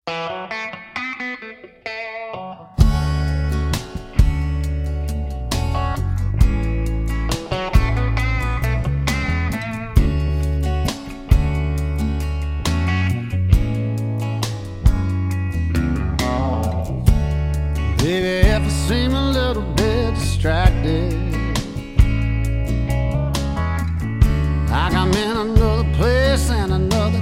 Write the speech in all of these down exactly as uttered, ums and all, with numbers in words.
Baby, if I seem a little bit distracted, like I'm in another place and another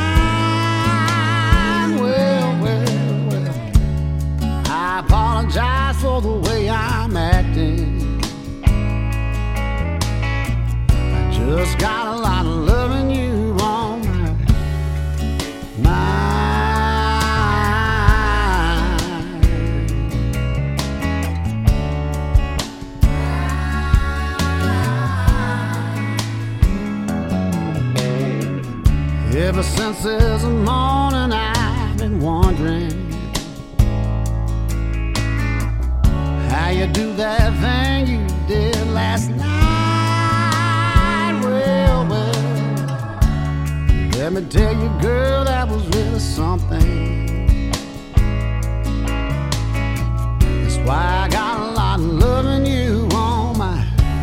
time, well, well, well, I apologize for the way I'm acting. I just got a lot of loving you on my mind. Ever since this morning I've been wondering how you do that thing you did last night. Well, well, let me tell you, girl, that was really something. That's why I got a lot of loving you on my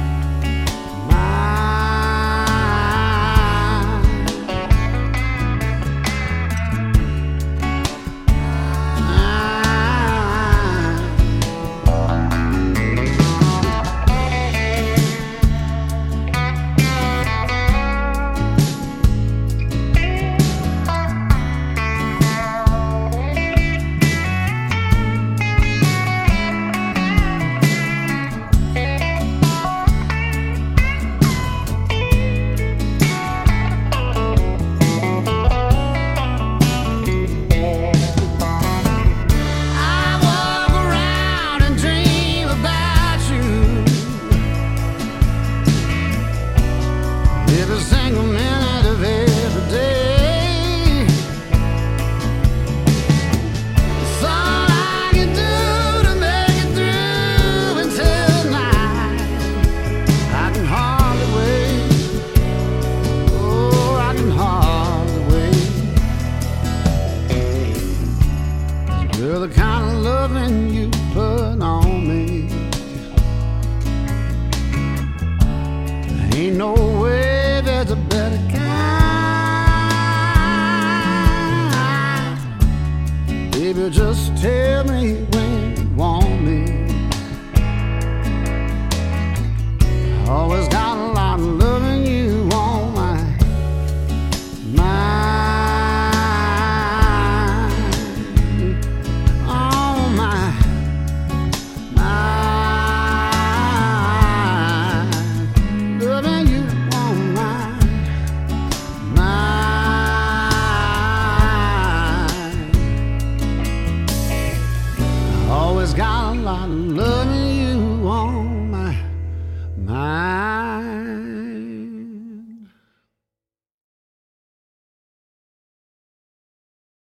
every single minute of every day. It's all I can do to make it through until night. I can hardly wait. Oh, I can hardly wait. You're the kind of loving you put on me. There ain't no way there's a better kind. Baby, just tell me when you want me. I always got a lot of loving you on my mind. On my mind. Loving you on my mind. I always got a lot of love.